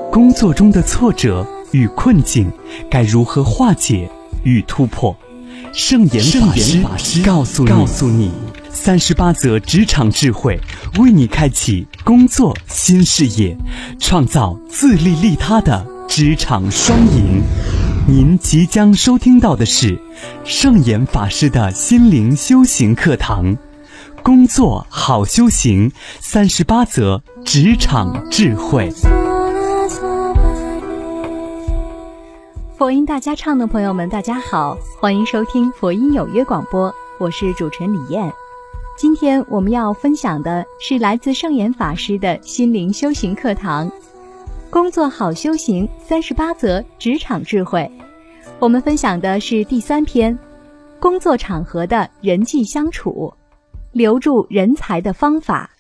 工作中的挫折与困境该如何化解与突破？圣严法师告诉你38则职场智慧，为你开启工作新视野，创造自利利他的职场双赢。您即将收听到的是圣严法师的心灵修行课堂，工作好修行38则职场智慧。 佛音大家唱的朋友们，大家好，欢迎收听佛音有约广播，我是主持人李燕。今天我们要分享的是来自圣严法师的心灵修行课堂，工作好修行38则职场智慧。我们分享的是第3篇，工作场合的人际相处，留住人才的方法。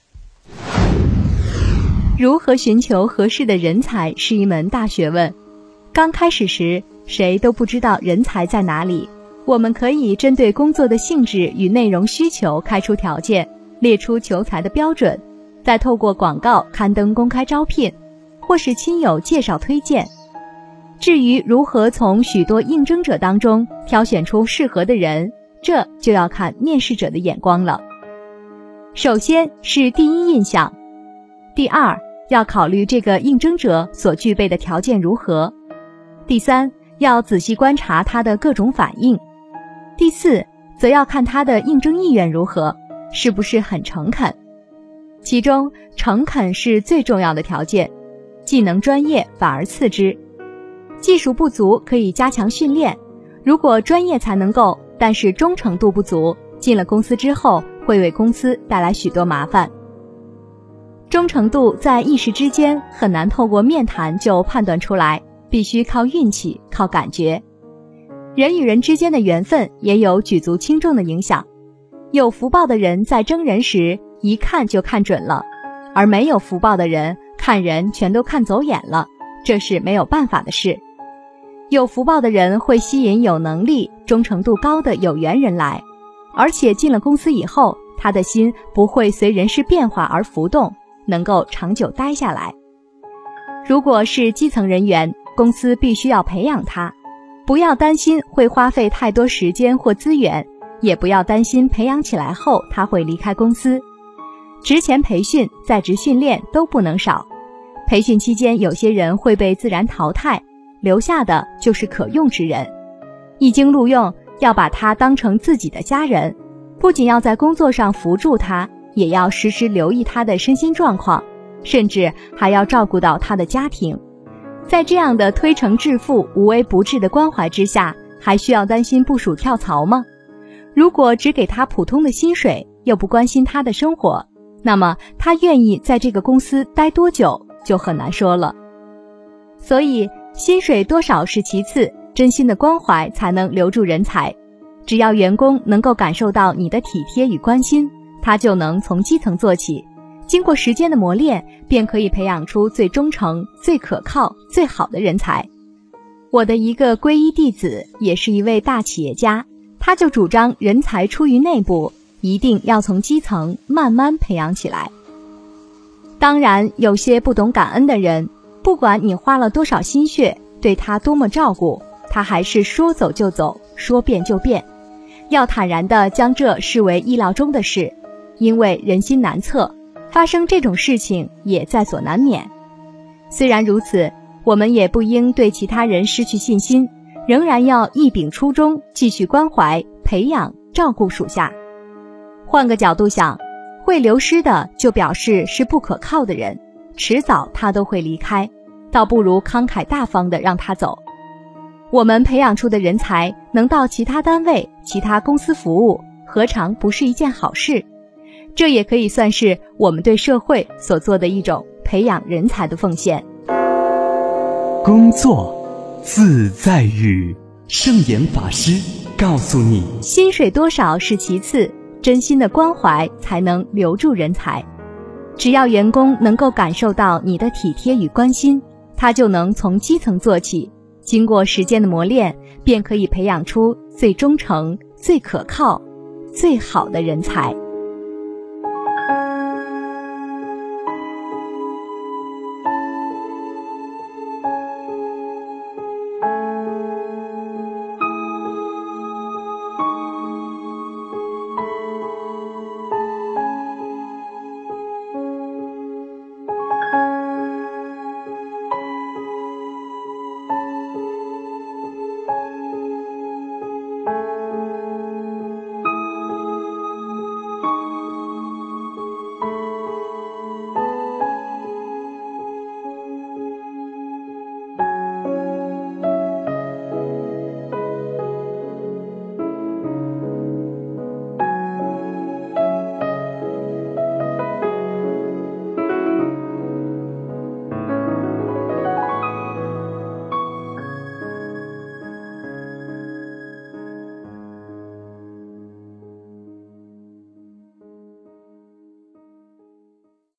如何寻求合适的人才是一门大学问。刚开始时，谁都不知道人才在哪里。我们可以针对工作的性质与内容需求开出条件，列出求才的标准，再透过广告刊登公开招聘，或是亲友介绍推荐。至于如何从许多应征者当中挑选出适合的人，这就要看面试者的眼光了。首先是第一印象，第二，要考虑这个应征者所具备的条件如何。第三，要仔细观察他的各种反应。第四，则要看他的应征意愿如何，是不是很诚恳。其中，诚恳是最重要的条件，技能专业反而次之。技术不足可以加强训练，如果专业才能够，但是忠诚度不足，进了公司之后会为公司带来许多麻烦。忠诚度在一时之间很难透过面谈就判断出来，必须靠运气，靠感觉。人与人之间的缘分也有举足轻重的影响。有福报的人在征人时一看就看准了，而没有福报的人看人全都看走眼了，这是没有办法的事。有福报的人会吸引有能力、忠诚度高的有缘人来，而且进了公司以后，他的心不会随人事变化而浮动，能够长久待下来。如果是基层人员，公司必须要培养他，不要担心会花费太多时间或资源，也不要担心培养起来后他会离开公司。职前培训、在职训练都不能少。培训期间有些人会被自然淘汰，留下的就是可用之人。一经录用，要把他当成自己的家人，不仅要在工作上扶助他，也要时时留意他的身心状况，甚至还要照顾到他的家庭。在这样的推诚置腹、无微不至的关怀之下，还需要担心部属跳槽吗？如果只给他普通的薪水，又不关心他的生活，那么他愿意在这个公司待多久就很难说了。所以薪水多少是其次，真心的关怀才能留住人才。只要员工能够感受到你的体贴与关心，他就能从基层做起，经过时间的磨练，便可以培养出最忠诚、最可靠、最好的人才。我的一个皈依弟子也是一位大企业家，他就主张人才出于内部，一定要从基层慢慢培养起来。当然，有些不懂感恩的人，不管你花了多少心血，对他多么照顾，他还是说走就走，说变就变。要坦然地将这视为意料中的事，因为人心难测，发生这种事情也在所难免。虽然如此，我们也不应对其他人失去信心，仍然要一秉初衷，继续关怀、培养、照顾属下。换个角度想，会流失的就表示是不可靠的人，迟早他都会离开，倒不如慷慨大方地让他走。我们培养出的人才能到其他单位、其他公司服务，何尝不是一件好事？这也可以算是我们对社会所做的一种培养人才的奉献。 工作自在语，圣严法师告诉你， 薪水多少是其次，真心的关怀才能留住人才。只要员工能够感受到你的体贴与关心，他就能从基层做起，经过时间的磨练，便可以培养出最忠诚、最可靠、最好的人才。